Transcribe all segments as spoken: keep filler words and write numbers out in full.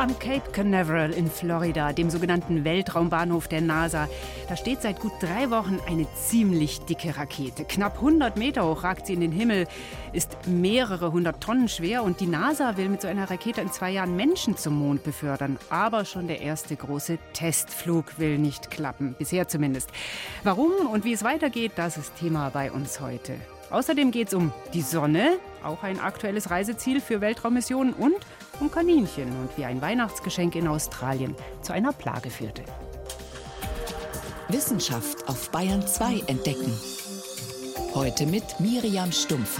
Am Cape Canaveral in Florida, dem sogenannten Weltraumbahnhof der NASA, da steht seit gut drei Wochen eine ziemlich dicke Rakete. Knapp hundert Meter hoch ragt sie in den Himmel, ist mehrere hundert Tonnen schwer und die NASA will mit so einer Rakete in zwei Jahren Menschen zum Mond befördern. Aber schon der erste große Testflug will nicht klappen, bisher zumindest. Warum und wie es weitergeht, das ist Thema bei uns heute. Außerdem geht es um die Sonne, auch ein aktuelles Reiseziel für Weltraummissionen, und um Kaninchen und wie ein Weihnachtsgeschenk in Australien zu einer Plage führte. Wissenschaft auf Bayern zwei entdecken. Heute mit Miriam Stumpfe.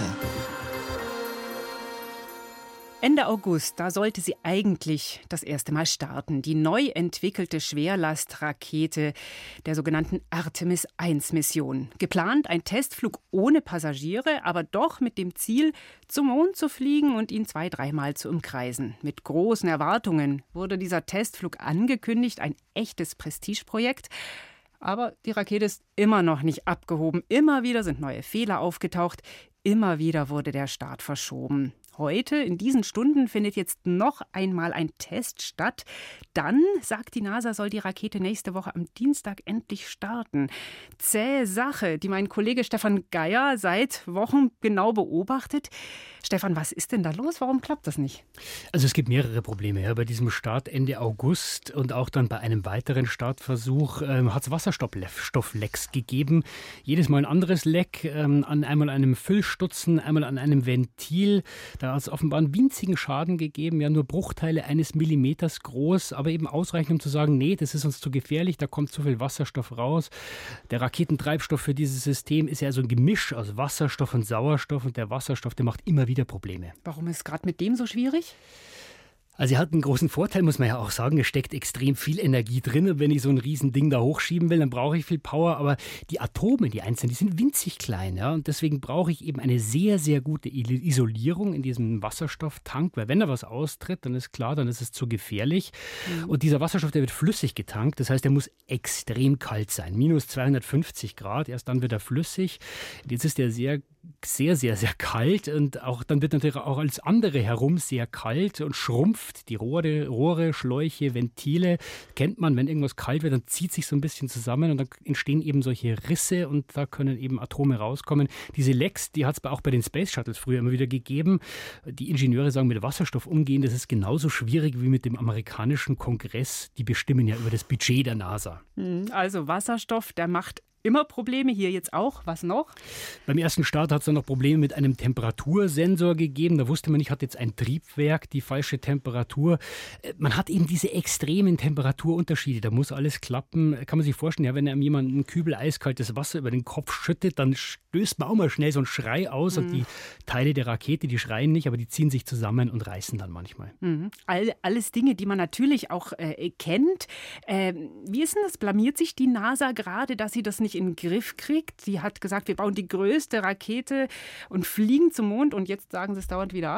Ende August, da sollte sie eigentlich das erste Mal starten. Die neu entwickelte Schwerlastrakete der sogenannten Artemis eins Mission. Geplant ein Testflug ohne Passagiere, aber doch mit dem Ziel, zum Mond zu fliegen und ihn zwei-, dreimal zu umkreisen. Mit großen Erwartungen wurde dieser Testflug angekündigt, ein echtes Prestigeprojekt. Aber die Rakete ist immer noch nicht abgehoben. Immer wieder sind neue Fehler aufgetaucht. Immer wieder wurde der Start verschoben. Heute, in diesen Stunden, findet jetzt noch einmal ein Test statt. Dann, sagt die NASA, soll die Rakete nächste Woche am Dienstag endlich starten. Zähe Sache, die mein Kollege Stefan Geier seit Wochen genau beobachtet. Stefan, was ist denn da los? Warum klappt das nicht? Also es gibt mehrere Probleme. Ja. Bei diesem Start Ende August und auch dann bei einem weiteren Startversuch ähm, hat es Wasserstofflecks gegeben. Jedes Mal ein anderes Leck, ähm, an einmal einem Füllstutzen, einmal an einem Ventil. Da hat es offenbar einen winzigen Schaden gegeben, ja, nur Bruchteile eines Millimeters groß, aber eben ausreichend, um zu sagen, nee, das ist uns zu gefährlich, da kommt zu viel Wasserstoff raus. Der Raketentreibstoff für dieses System ist ja so ein Gemisch aus Wasserstoff und Sauerstoff, und der Wasserstoff, der macht immer wieder Probleme. Warum ist es gerade mit dem so schwierig? Also er hat einen großen Vorteil, muss man ja auch sagen. Es steckt extrem viel Energie drin. Und wenn ich so ein Riesending da hochschieben will, dann brauche ich viel Power. Aber die Atome, die einzelnen, die sind winzig klein. Ja? Und deswegen brauche ich eben eine sehr, sehr gute Isolierung in diesem Wasserstofftank. Weil wenn da was austritt, dann ist klar, dann ist es zu gefährlich. Mhm. Und dieser Wasserstoff, der wird flüssig getankt. Das heißt, der muss extrem kalt sein. Minus zweihundertfünfzig Grad, erst dann wird er flüssig. Jetzt ist der sehr sehr, sehr, sehr kalt, und auch dann wird natürlich auch alles andere herum sehr kalt und schrumpft. Die Rohre, Rohre, Schläuche, Ventile, kennt man, wenn irgendwas kalt wird, dann zieht sich so ein bisschen zusammen und dann entstehen eben solche Risse und da können eben Atome rauskommen. Diese Lecks, die hat es auch bei den Space Shuttles früher immer wieder gegeben. Die Ingenieure sagen, mit Wasserstoff umgehen, das ist genauso schwierig wie mit dem amerikanischen Kongress. Die bestimmen ja über das Budget der NASA. Also Wasserstoff, der macht immer Probleme, hier jetzt auch. Was noch? Beim ersten Start hat es dann noch Probleme mit einem Temperatursensor gegeben. Da wusste man nicht, hat jetzt ein Triebwerk die falsche Temperatur. Man hat eben diese extremen Temperaturunterschiede. Da muss alles klappen. Kann man sich vorstellen, ja, wenn einem jemand einen Kübel eiskaltes Wasser über den Kopf schüttet, dann stößt man auch mal schnell so einen Schrei aus. Mhm. Und die Teile der Rakete, die schreien nicht, aber die ziehen sich zusammen und reißen dann manchmal. Mhm. All, alles Dinge, die man natürlich auch äh, kennt. Äh, wie ist denn das? Blamiert sich die NASA gerade, dass sie das nicht in den Griff kriegt? Sie hat gesagt, wir bauen die größte Rakete und fliegen zum Mond, und jetzt sagen sie es dauernd wieder ab?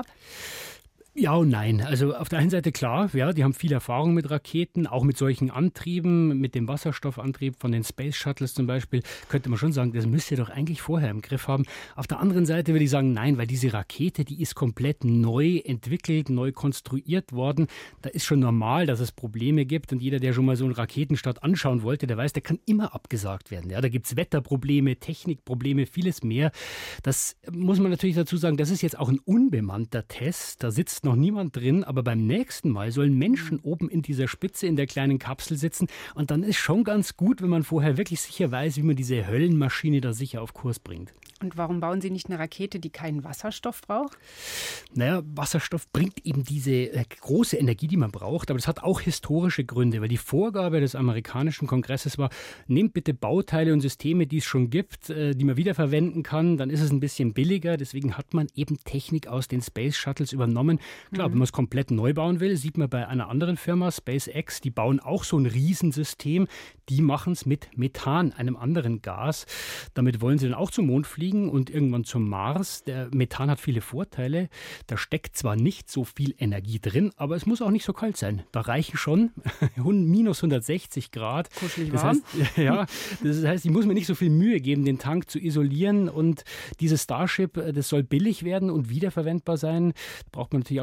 Ja und nein. Also auf der einen Seite klar, ja, die haben viel Erfahrung mit Raketen, auch mit solchen Antrieben, mit dem Wasserstoffantrieb von den Space Shuttles zum Beispiel, könnte man schon sagen, das müsst ihr doch eigentlich vorher im Griff haben. Auf der anderen Seite würde ich sagen, nein, weil diese Rakete, die ist komplett neu entwickelt, neu konstruiert worden. Da ist schon normal, dass es Probleme gibt, und jeder, der schon mal so einen Raketenstart anschauen wollte, der weiß, der kann immer abgesagt werden. Ja, da gibt es Wetterprobleme, Technikprobleme, vieles mehr. Das muss man natürlich dazu sagen, das ist jetzt auch ein unbemannter Test, da sitzt noch niemand drin, aber beim nächsten Mal sollen Menschen oben in dieser Spitze in der kleinen Kapsel sitzen, und dann ist schon ganz gut, wenn man vorher wirklich sicher weiß, wie man diese Höllenmaschine da sicher auf Kurs bringt. Und warum bauen Sie nicht eine Rakete, die keinen Wasserstoff braucht? Naja, Wasserstoff bringt eben diese äh, große Energie, die man braucht, aber das hat auch historische Gründe, weil die Vorgabe des amerikanischen Kongresses war, nehmt bitte Bauteile und Systeme, die es schon gibt, äh, die man wiederverwenden kann, dann ist es ein bisschen billiger, deswegen hat man eben Technik aus den Space Shuttles übernommen. Klar, mhm. wenn man es komplett neu bauen will, sieht man bei einer anderen Firma, SpaceX, die bauen auch so ein Riesensystem, die machen es mit Methan, einem anderen Gas. Damit wollen sie dann auch zum Mond fliegen und irgendwann zum Mars. Der Methan hat viele Vorteile. Da steckt zwar nicht so viel Energie drin, aber es muss auch nicht so kalt sein. Da reichen schon minus hundertsechzig Grad. Kuschelig das warm. Heißt, ja, das heißt, ich muss mir nicht so viel Mühe geben, den Tank zu isolieren. Und dieses Starship, das soll billig werden und wiederverwendbar sein. Da braucht man natürlich auch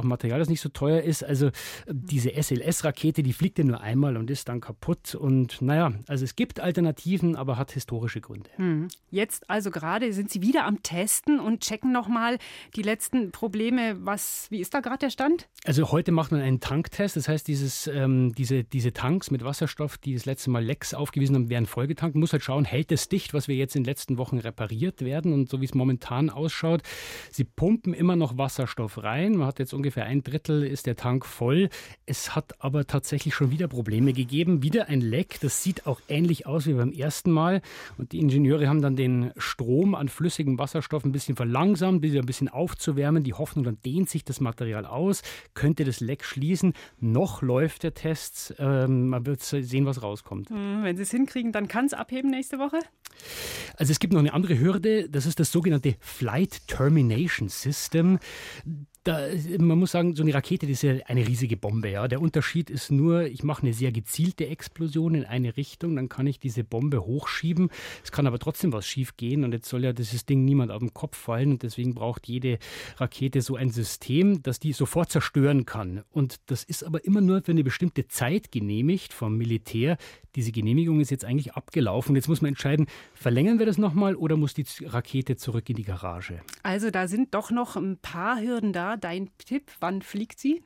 Material, das nicht so teuer ist. Also diese S L S-Rakete, die fliegt ja nur einmal und ist dann kaputt. Und naja, also es gibt Alternativen, aber hat historische Gründe. Hm. Jetzt also gerade sind Sie wieder am Testen und checken nochmal die letzten Probleme. Was, wie ist da gerade der Stand? Also heute macht man einen Tanktest. Das heißt, dieses, ähm, diese, diese Tanks mit Wasserstoff, die das letzte Mal Lecks aufgewiesen haben, werden vollgetankt. Man muss halt schauen, hält es dicht, was wir jetzt in den letzten Wochen repariert werden. Und so wie es momentan ausschaut, sie pumpen immer noch Wasserstoff rein. Man hat jetzt ungefähr ein Drittel, ist der Tank voll. Es hat aber tatsächlich schon wieder Probleme gegeben. Wieder ein Leck. Das sieht auch ähnlich aus wie beim ersten Mal. Und die Ingenieure haben dann den Strom an flüssigem Wasserstoff ein bisschen verlangsamt, bis ein bisschen aufzuwärmen. Die Hoffnung, dann dehnt sich das Material aus, könnte das Leck schließen. Noch läuft der Test. Ähm, man wird sehen, was rauskommt. Wenn Sie es hinkriegen, dann kann es abheben nächste Woche? Also es gibt noch eine andere Hürde. Das ist das sogenannte Flight Termination System. Da, man muss sagen, so eine Rakete, das ist ja eine riesige Bombe. Ja. Der Unterschied ist nur, ich mache eine sehr gezielte Explosion in eine Richtung, dann kann ich diese Bombe hochschieben. Es kann aber trotzdem was schief gehen und jetzt soll ja dieses Ding niemand auf den Kopf fallen und deswegen braucht jede Rakete so ein System, das die sofort zerstören kann. Und das ist aber immer nur für eine bestimmte Zeit genehmigt vom Militär. Diese Genehmigung ist jetzt eigentlich abgelaufen. Jetzt muss man entscheiden, verlängern wir das nochmal oder muss die Rakete zurück in die Garage? Also da sind doch noch ein paar Hürden da. Dein Tipp, wann fliegt sie?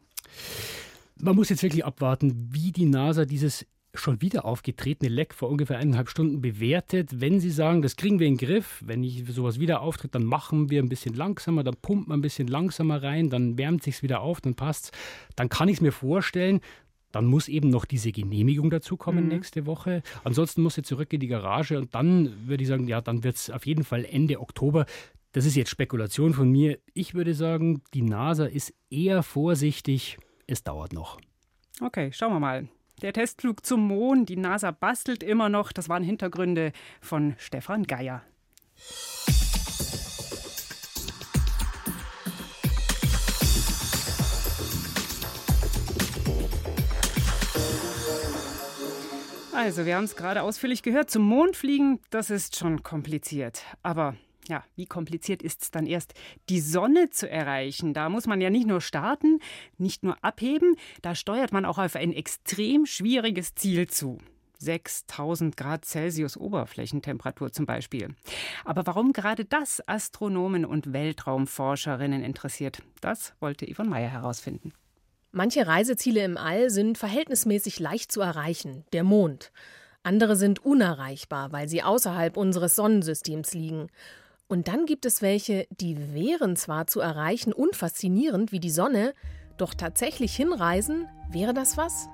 Man muss jetzt wirklich abwarten, wie die NASA dieses schon wieder aufgetretene Leck vor ungefähr eineinhalb Stunden bewertet. Wenn sie sagen, das kriegen wir in den Griff, wenn nicht sowas wieder auftritt, dann machen wir ein bisschen langsamer, dann pumpen wir ein bisschen langsamer rein, dann wärmt sich's wieder auf, dann passt's. Dann kann ich es mir vorstellen. Dann muss eben noch diese Genehmigung dazukommen mhm. nächste Woche. Ansonsten muss sie zurück in die Garage und dann würde ich sagen, ja, dann wird es auf jeden Fall Ende Oktober. Das ist jetzt Spekulation von mir. Ich würde sagen, die NASA ist eher vorsichtig. Es dauert noch. Okay, schauen wir mal. Der Testflug zum Mond, die NASA bastelt immer noch. Das waren Hintergründe von Stefan Geier. Also, wir haben es gerade ausführlich gehört. Zum Mond fliegen, das ist schon kompliziert. Aber ja, wie kompliziert ist es dann erst, die Sonne zu erreichen? Da muss man ja nicht nur starten, nicht nur abheben, da steuert man auch auf ein extrem schwieriges Ziel zu. sechstausend Grad Celsius Oberflächentemperatur zum Beispiel. Aber warum gerade das Astronomen und Weltraumforscherinnen interessiert, das wollte Yvonne Meyer herausfinden. Manche Reiseziele im All sind verhältnismäßig leicht zu erreichen, der Mond. Andere sind unerreichbar, weil sie außerhalb unseres Sonnensystems liegen. Und dann gibt es welche, die wären zwar zu erreichen und faszinierend wie die Sonne, doch tatsächlich hinreisen, wäre das was?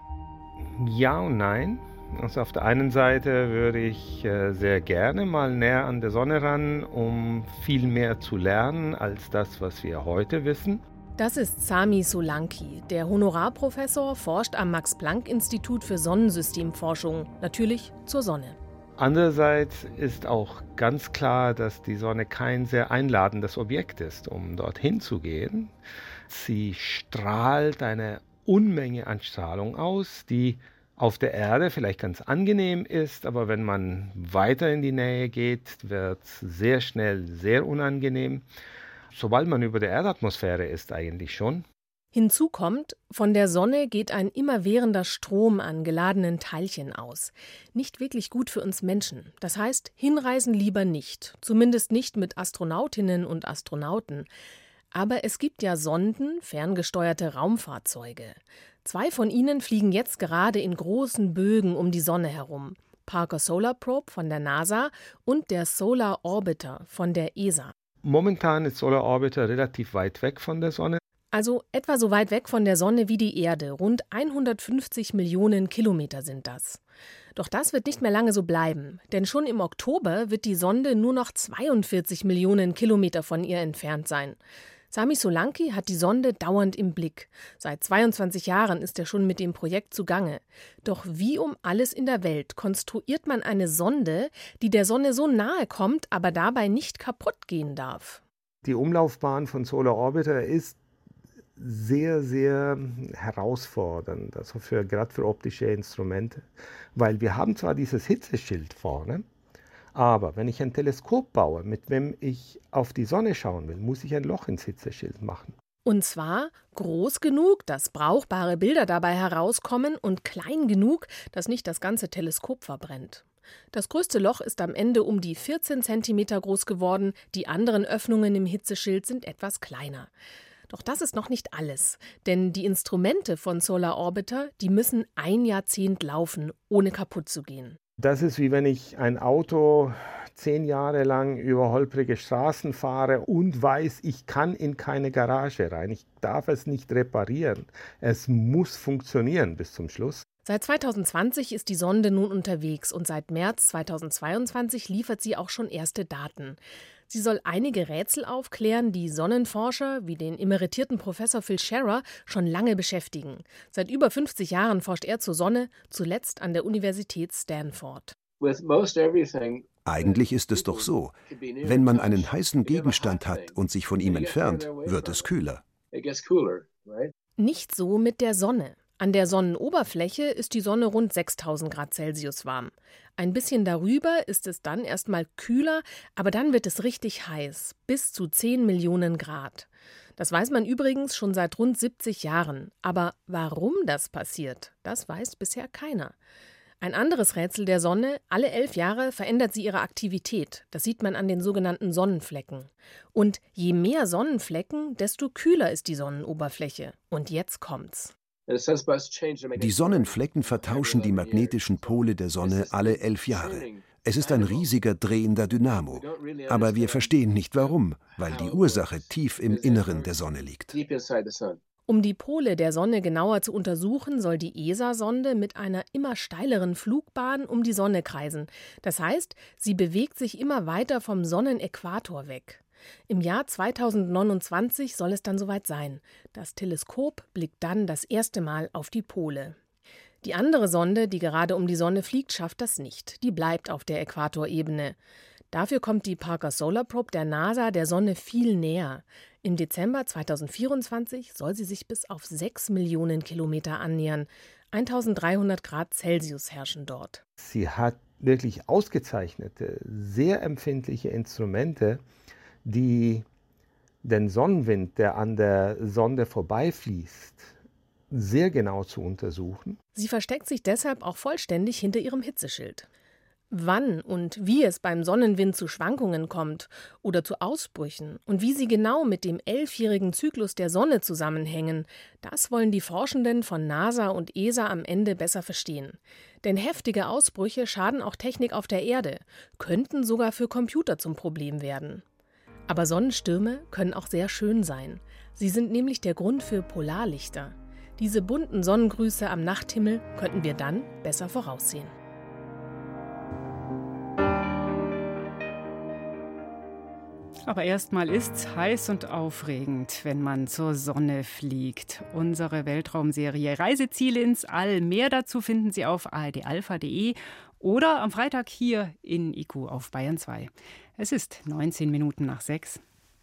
Ja und nein. Also auf der einen Seite würde ich äh, sehr gerne mal näher an der Sonne ran, um viel mehr zu lernen als das, was wir heute wissen. Das ist Sami Solanki. Der Honorarprofessor forscht am Max-Planck-Institut für Sonnensystemforschung, natürlich zur Sonne. Andererseits ist auch ganz klar, dass die Sonne kein sehr einladendes Objekt ist, um dorthin zu gehen. Sie strahlt eine Unmenge an Strahlung aus, die auf der Erde vielleicht ganz angenehm ist, aber wenn man weiter in die Nähe geht, wird es sehr schnell sehr unangenehm. Sobald man über der Erdatmosphäre ist, eigentlich schon. Hinzu kommt, von der Sonne geht ein immerwährender Strom an geladenen Teilchen aus. Nicht wirklich gut für uns Menschen. Das heißt, hinreisen lieber nicht. Zumindest nicht mit Astronautinnen und Astronauten. Aber es gibt ja Sonden, ferngesteuerte Raumfahrzeuge. Zwei von ihnen fliegen jetzt gerade in großen Bögen um die Sonne herum. Parker Solar Probe von der NASA und der Solar Orbiter von der E S A. Momentan ist Solar Orbiter relativ weit weg von der Sonne. Also etwa so weit weg von der Sonne wie die Erde. Rund hundertfünfzig Millionen Kilometer sind das. Doch das wird nicht mehr lange so bleiben. Denn schon im Oktober wird die Sonde nur noch zweiundvierzig Millionen Kilometer von ihr entfernt sein. Sami Solanki hat die Sonde dauernd im Blick. Seit zweiundzwanzig Jahren ist er schon mit dem Projekt zugange. Doch wie um alles in der Welt konstruiert man eine Sonde, die der Sonne so nahe kommt, aber dabei nicht kaputt gehen darf? Die Umlaufbahn von Solar Orbiter ist sehr, sehr herausfordernd, also für, gerade für optische Instrumente, weil wir haben zwar dieses Hitzeschild vorne, aber wenn ich ein Teleskop baue, mit dem ich auf die Sonne schauen will, muss ich ein Loch ins Hitzeschild machen. Und zwar groß genug, dass brauchbare Bilder dabei herauskommen und klein genug, dass nicht das ganze Teleskop verbrennt. Das größte Loch ist am Ende um die vierzehn Zentimeter groß geworden, die anderen Öffnungen im Hitzeschild sind etwas kleiner. Doch das ist noch nicht alles, denn die Instrumente von Solar Orbiter, die müssen ein Jahrzehnt laufen, ohne kaputt zu gehen. Das ist wie wenn ich ein Auto zehn Jahre lang über holprige Straßen fahre und weiß, ich kann in keine Garage rein. Ich darf es nicht reparieren. Es muss funktionieren bis zum Schluss. Seit zweitausendzwanzig ist die Sonde nun unterwegs und seit März zweitausendzweiundzwanzig liefert sie auch schon erste Daten. Sie soll einige Rätsel aufklären, die Sonnenforscher wie den emeritierten Professor Phil Scherer schon lange beschäftigen. Seit über fünfzig Jahren forscht er zur Sonne, zuletzt an der Universität Stanford. Eigentlich ist es doch so, wenn man einen heißen Gegenstand hat und sich von ihm entfernt, wird es kühler. Nicht so mit der Sonne. An der Sonnenoberfläche ist die Sonne rund sechstausend Grad Celsius warm. Ein bisschen darüber ist es dann erstmal kühler, aber dann wird es richtig heiß, bis zu zehn Millionen Grad. Das weiß man übrigens schon seit rund siebzig Jahren. Aber warum das passiert, das weiß bisher keiner. Ein anderes Rätsel der Sonne: alle elf Jahre verändert sie ihre Aktivität. Das sieht man an den sogenannten Sonnenflecken. Und je mehr Sonnenflecken, desto kühler ist die Sonnenoberfläche. Und jetzt kommt's. Die Sonnenflecken vertauschen die magnetischen Pole der Sonne alle elf Jahre. Es ist ein riesiger drehender Dynamo. Aber wir verstehen nicht warum, weil die Ursache tief im Inneren der Sonne liegt. Um die Pole der Sonne genauer zu untersuchen, soll die E S A-Sonde mit einer immer steileren Flugbahn um die Sonne kreisen. Das heißt, sie bewegt sich immer weiter vom Sonnenäquator weg. Im Jahr zweitausendneunundzwanzig soll es dann soweit sein. Das Teleskop blickt dann das erste Mal auf die Pole. Die andere Sonde, die gerade um die Sonne fliegt, schafft das nicht. Die bleibt auf der Äquatorebene. Dafür kommt die Parker Solar Probe der NASA der Sonne viel näher. Im Dezember zweitausendvierundzwanzig soll sie sich bis auf sechs Millionen Kilometer annähern. eintausenddreihundert Grad Celsius herrschen dort. Sie hat wirklich ausgezeichnete, sehr empfindliche Instrumente, die den Sonnenwind, der an der Sonde vorbeifließt, sehr genau zu untersuchen. Sie versteckt sich deshalb auch vollständig hinter ihrem Hitzeschild. Wann und wie es beim Sonnenwind zu Schwankungen kommt oder zu Ausbrüchen und wie sie genau mit dem elfjährigen Zyklus der Sonne zusammenhängen, das wollen die Forschenden von NASA und E S A am Ende besser verstehen. Denn heftige Ausbrüche schaden auch Technik auf der Erde, könnten sogar für Computer zum Problem werden. Aber Sonnenstürme können auch sehr schön sein. Sie sind nämlich der Grund für Polarlichter. Diese bunten Sonnengrüße am Nachthimmel könnten wir dann besser voraussehen. Aber erstmal ist's heiß und aufregend, wenn man zur Sonne fliegt. Unsere Weltraumserie Reiseziele ins All. Mehr dazu finden Sie auf a r d alpha punkt d e oder am Freitag hier in I Q auf Bayern zwei. Es ist neunzehn Minuten nach sechs.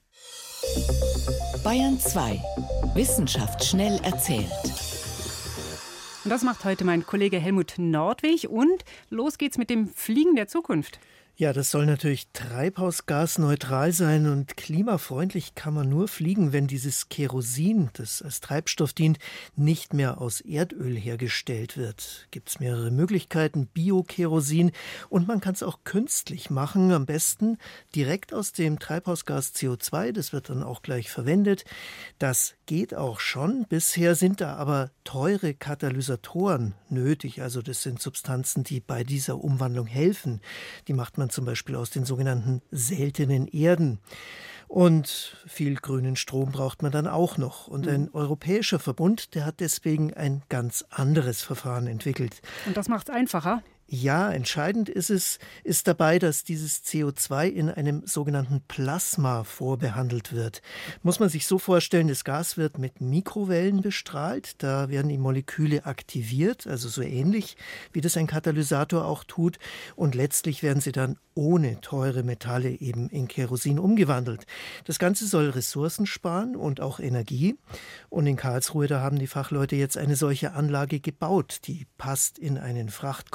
Bayern zwei. Wissenschaft schnell erzählt. Und das macht heute mein Kollege Helmut Nordwig. Und los geht's mit dem Fliegen der Zukunft. Ja, das soll natürlich treibhausgasneutral sein und klimafreundlich kann man nur fliegen, wenn dieses Kerosin, das als Treibstoff dient, nicht mehr aus Erdöl hergestellt wird. Gibt es mehrere Möglichkeiten, Biokerosin, und man kann es auch künstlich machen, am besten direkt aus dem Treibhausgas C O zwei, das wird dann auch gleich verwendet. Das geht auch schon, bisher sind da aber teure Katalysatoren nötig, also das sind Substanzen, die bei dieser Umwandlung helfen. Die macht man zum Beispiel aus den sogenannten seltenen Erden. Und viel grünen Strom braucht man dann auch noch. Und ein europäischer Verbund, der hat deswegen ein ganz anderes Verfahren entwickelt. Und das macht es einfacher? Ja, entscheidend ist es, ist dabei, dass dieses C O zwei in einem sogenannten Plasma vorbehandelt wird. Muss man sich so vorstellen, das Gas wird mit Mikrowellen bestrahlt. Da werden die Moleküle aktiviert, also so ähnlich, wie das ein Katalysator auch tut. Und letztlich werden sie dann ohne teure Metalle eben in Kerosin umgewandelt. Das Ganze soll Ressourcen sparen und auch Energie. Und in Karlsruhe, da haben die Fachleute jetzt eine solche Anlage gebaut. Die passt in einen Frachtcontainer.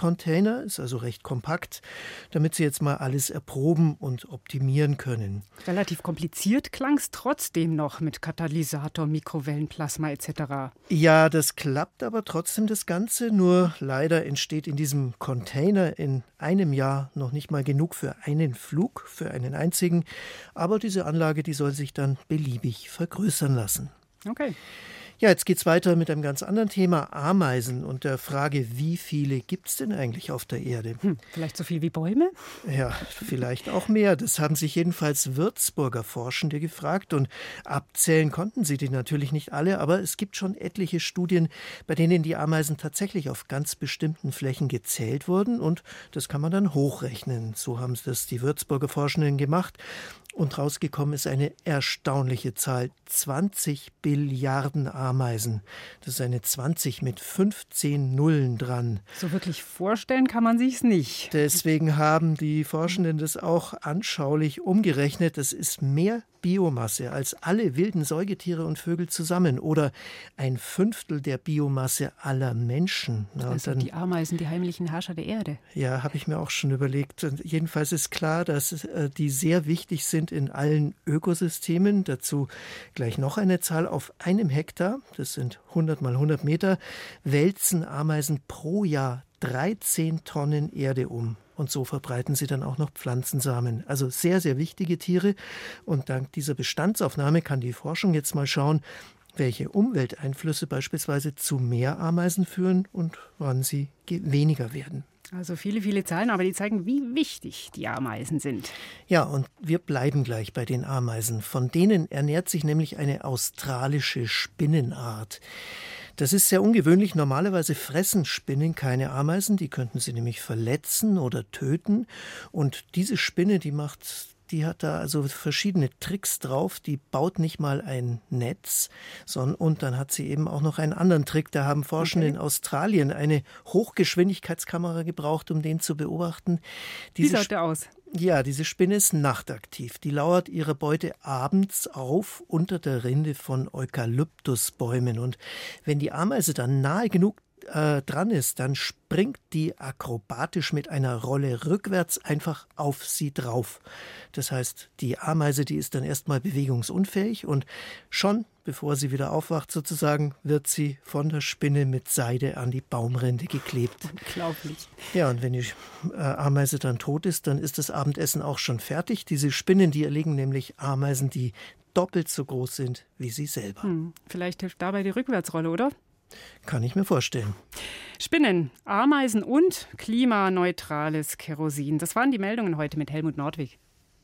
Container, ist also recht kompakt, damit sie jetzt mal alles erproben und optimieren können. Relativ kompliziert klang es trotzdem noch mit Katalysator, Mikrowellenplasma et cetera. Ja, das klappt aber trotzdem das Ganze, nur leider entsteht in diesem Container in einem Jahr noch nicht mal genug für einen Flug, für einen einzigen. Aber diese Anlage, die soll sich dann beliebig vergrößern lassen. Okay. Ja, jetzt geht's weiter mit einem ganz anderen Thema, Ameisen und der Frage, wie viele gibt es denn eigentlich auf der Erde? Hm, vielleicht so viel wie Bäume? Ja, vielleicht auch mehr. Das haben sich jedenfalls Würzburger Forschende gefragt und abzählen konnten sie die natürlich nicht alle, aber es gibt schon etliche Studien, bei denen die Ameisen tatsächlich auf ganz bestimmten Flächen gezählt wurden und das kann man dann hochrechnen. So haben das die Würzburger Forschenden gemacht. Und rausgekommen ist eine erstaunliche Zahl, zwanzig Billiarden Ameisen. Das ist eine zwanzig mit fünfzehn Nullen dran. So wirklich vorstellen kann man sich's nicht. Deswegen haben die Forschenden das auch anschaulich umgerechnet. Das ist mehr Biomasse als alle wilden Säugetiere und Vögel zusammen oder ein Fünftel der Biomasse aller Menschen. Na, also dann, die Ameisen, die heimlichen Herrscher der Erde. Ja, habe ich mir auch schon überlegt. Und jedenfalls ist klar, dass äh, die sehr wichtig sind in allen Ökosystemen. Dazu gleich noch eine Zahl. Auf einem Hektar, das sind hundert mal hundert Meter, wälzen Ameisen pro Jahr dreizehn Tonnen Erde um. Und so verbreiten sie dann auch noch Pflanzensamen. Also sehr, sehr wichtige Tiere. Und dank dieser Bestandsaufnahme kann die Forschung jetzt mal schauen, welche Umwelteinflüsse beispielsweise zu mehr Ameisen führen und wann sie weniger werden. Also viele, viele Zahlen, aber die zeigen, wie wichtig die Ameisen sind. Ja, und wir bleiben gleich bei den Ameisen. Von denen ernährt sich nämlich eine australische Spinnenart. Das ist sehr ungewöhnlich. Normalerweise fressen Spinnen keine Ameisen. Die könnten sie nämlich verletzen oder töten. Und diese Spinne, die macht... Die hat da also verschiedene Tricks drauf. Die baut nicht mal ein Netz, sondern und dann hat sie eben auch noch einen anderen Trick. Da haben Forschende okay. in Australien eine Hochgeschwindigkeitskamera gebraucht, um den zu beobachten. Diese Wie schaut der aus? Ja, diese Spinne ist nachtaktiv. Die lauert ihrer Beute abends auf unter der Rinde von Eukalyptusbäumen. Und wenn die Ameise dann nahe genug Äh, dran ist, dann springt die akrobatisch mit einer Rolle rückwärts einfach auf sie drauf. Das heißt, die Ameise, die ist dann erstmal bewegungsunfähig und schon, bevor sie wieder aufwacht sozusagen, wird sie von der Spinne mit Seide an die Baumrinde geklebt. Unglaublich. Ja, und wenn die äh, Ameise dann tot ist, dann ist das Abendessen auch schon fertig. Diese Spinnen, die erlegen nämlich Ameisen, die doppelt so groß sind wie sie selber. Hm, vielleicht hilft dabei die Rückwärtsrolle, oder? Kann ich mir vorstellen. Spinnen, Ameisen und klimaneutrales Kerosin. Das waren die Meldungen heute mit Helmut Nordwig.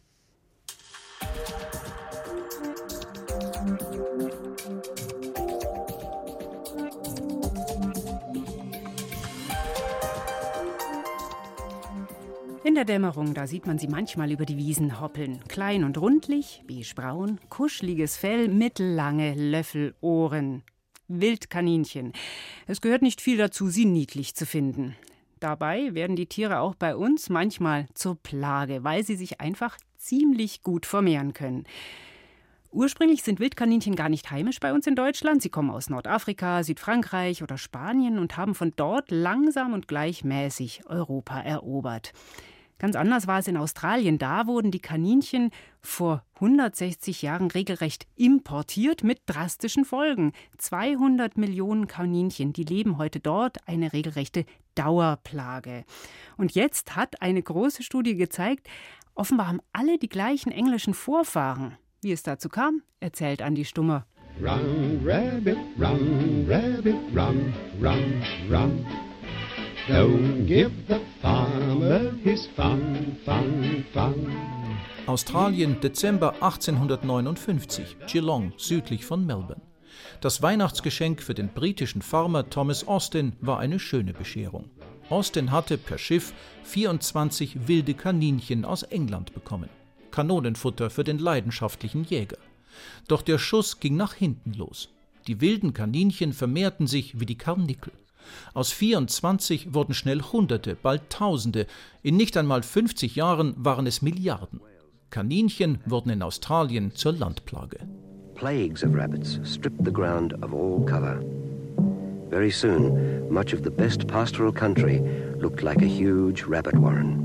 In der Dämmerung, da sieht man sie manchmal über die Wiesen hoppeln. Klein und rundlich, beigebraun, kuscheliges Fell, mittellange Löffelohren. Wildkaninchen. Es gehört nicht viel dazu, sie niedlich zu finden. Dabei werden die Tiere auch bei uns manchmal zur Plage, weil sie sich einfach ziemlich gut vermehren können. Ursprünglich sind Wildkaninchen gar nicht heimisch bei uns in Deutschland. Sie kommen aus Nordafrika, Südfrankreich oder Spanien und haben von dort langsam und gleichmäßig Europa erobert. Ganz anders war es in Australien. Da wurden die Kaninchen vor hundertsechzig Jahren regelrecht importiert mit drastischen Folgen. zweihundert Millionen Kaninchen, die leben heute dort, eine regelrechte Dauerplage. Und jetzt hat eine große Studie gezeigt, offenbar haben alle die gleichen englischen Vorfahren. Wie es dazu kam, erzählt Andi Stummer. Run, Rabbit, run, Rabbit, run, run, run. Don't give the farmer his fun, fun, fun. Australien, Dezember achtzehnhundertneunundfünfzig, Geelong, südlich von Melbourne. Das Weihnachtsgeschenk für den britischen Farmer Thomas Austin war eine schöne Bescherung. Austin hatte per Schiff vierundzwanzig wilde Kaninchen aus England bekommen. Kanonenfutter für den leidenschaftlichen Jäger. Doch der Schuss ging nach hinten los. Die wilden Kaninchen vermehrten sich wie die Karnickel. Aus vierundzwanzig wurden schnell Hunderte, bald Tausende. In nicht einmal fünfzig Jahren waren es Milliarden. Kaninchen wurden in Australien zur Landplage. Plagues of rabbits stripped the ground of all cover. Very soon, much of the best pastoral country looked like a huge rabbit warren.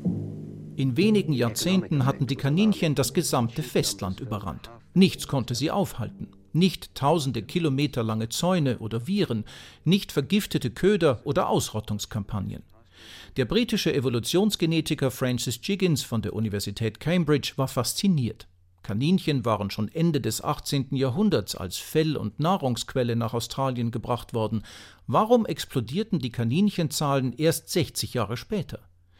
In wenigen Jahrzehnten hatten die Kaninchen das gesamte Festland überrannt. Nichts konnte sie aufhalten. Nicht tausende Kilometer lange Zäune oder Viren, nicht vergiftete Köder oder Ausrottungskampagnen. Der britische Evolutionsgenetiker Francis Giggins von der Universität Cambridge war fasziniert. Kaninchen waren schon Ende des achtzehnten Jahrhunderts als Fell- und Nahrungsquelle nach Australien gebracht worden. Warum explodierten die Kaninchenzahlen erst sechzig Jahre später?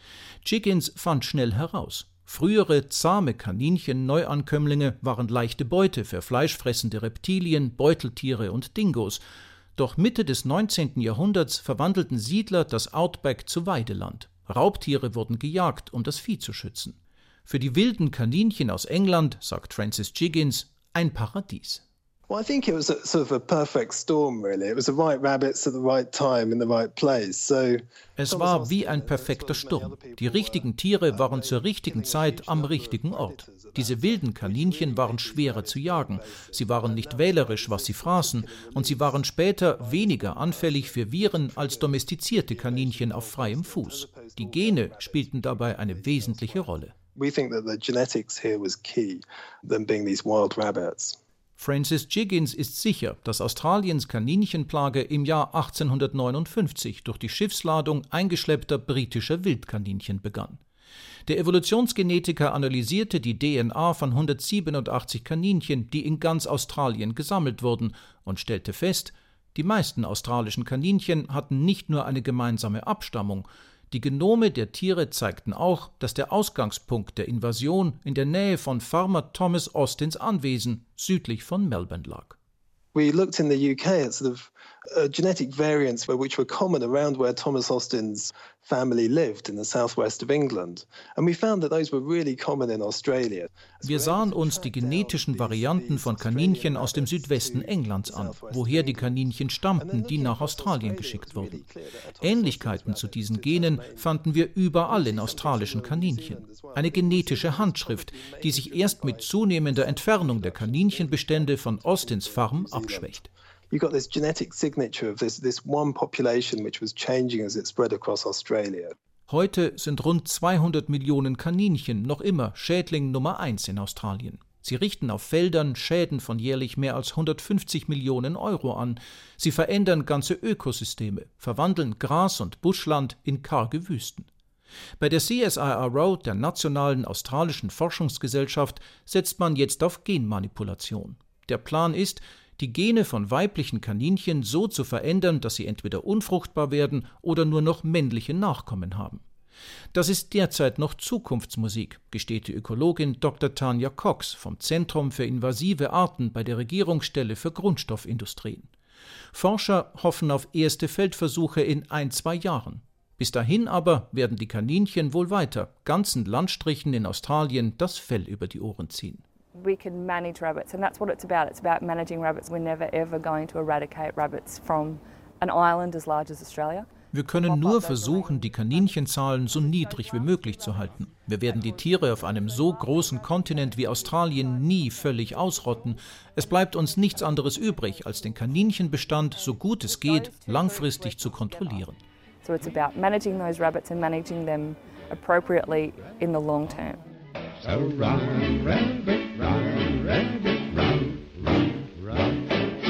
Giggins fand schnell heraus: Frühere zahme Kaninchen-Neuankömmlinge waren leichte Beute für fleischfressende Reptilien, Beuteltiere und Dingos. Doch Mitte des neunzehnten Jahrhunderts verwandelten Siedler das Outback zu Weideland. Raubtiere wurden gejagt, um das Vieh zu schützen. Für die wilden Kaninchen aus England, sagt Francis Giggins, ein Paradies. Well, I think it was a, sort of a perfect storm, really. It was the right rabbits at the right time in the right place. So es war wie ein perfekter Sturm. Die richtigen Tiere waren zur richtigen Zeit am richtigen Ort. Diese wilden Kaninchen waren schwerer zu jagen. Sie waren nicht wählerisch, was sie fraßen, und sie waren später weniger anfällig für Viren als domestizierte Kaninchen auf freiem Fuß. Die Gene spielten dabei eine wesentliche Rolle. We think that the genetics here was key than being these wild rabbits. Francis Giggins ist sicher, dass Australiens Kaninchenplage im Jahr achtzehnhundertneunundfünfzig durch die Schiffsladung eingeschleppter britischer Wildkaninchen begann. Der Evolutionsgenetiker analysierte die D N A von hundertsiebenundachtzig Kaninchen, die in ganz Australien gesammelt wurden, und stellte fest, die meisten australischen Kaninchen hatten nicht nur eine gemeinsame Abstammung. Die Genome der Tiere zeigten auch, dass der Ausgangspunkt der Invasion in der Nähe von Farmer Thomas Austins Anwesen südlich von Melbourne lag. We looked in the U K at sort of uh, genetic variants which were common around where Thomas Austin's family lived in the southwest of England, and we found that those were really common in Australia. Wir sahen uns die genetischen Varianten von Kaninchen aus dem Südwesten Englands an, woher die Kaninchen stammten, die nach Australien geschickt wurden. Ähnlichkeiten zu diesen Genen fanden wir überall in australischen Kaninchen. Eine genetische Handschrift, die sich erst mit zunehmender Entfernung der Kaninchenbestände von Austins Farm abschwächt. You got this genetic signature of this, this one population which was changing as it spread across Australia. Heute sind rund zweihundert Millionen Kaninchen noch immer Schädling Nummer eins in Australien. Sie richten auf Feldern Schäden von jährlich mehr als hundertfünfzig Millionen Euro an. Sie verändern ganze Ökosysteme, verwandeln Gras- und Buschland in karge Wüsten. Bei der C S I R O, der Nationalen Australischen Forschungsgesellschaft, setzt man jetzt auf Genmanipulation. Der Plan ist, die Gene von weiblichen Kaninchen so zu verändern, dass sie entweder unfruchtbar werden oder nur noch männliche Nachkommen haben. Das ist derzeit noch Zukunftsmusik, gesteht die Ökologin Doktor Tanya Cox vom Zentrum für invasive Arten bei der Regierungsstelle für Grundstoffindustrien. Forscher hoffen auf erste Feldversuche in ein, zwei Jahren. Bis dahin aber werden die Kaninchen wohl weiter ganzen Landstrichen in Australien das Fell über die Ohren ziehen. We can manage rabbits, and that's what it's about. It's about managing rabbits. We're never ever going to eradicate rabbits from an island as large as Australia. Wir können nur versuchen, die Kaninchenzahlen so niedrig wie möglich zu halten. Wir werden die Tiere auf einem so großen Kontinent wie Australien nie völlig ausrotten. Es bleibt uns nichts anderes übrig, als den Kaninchenbestand so gut es geht langfristig zu kontrollieren. So it's about managing those rabbits and managing them appropriately in the long term. So run, rabbit, run, rabbit, run, run, run.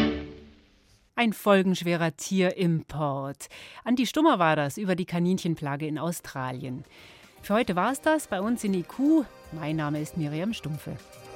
Ein folgenschwerer Tierimport. Andi Stummer war das über die Kaninchenplage in Australien. Für heute war es das bei uns in I Q. Mein Name ist Miriam Stumpfe.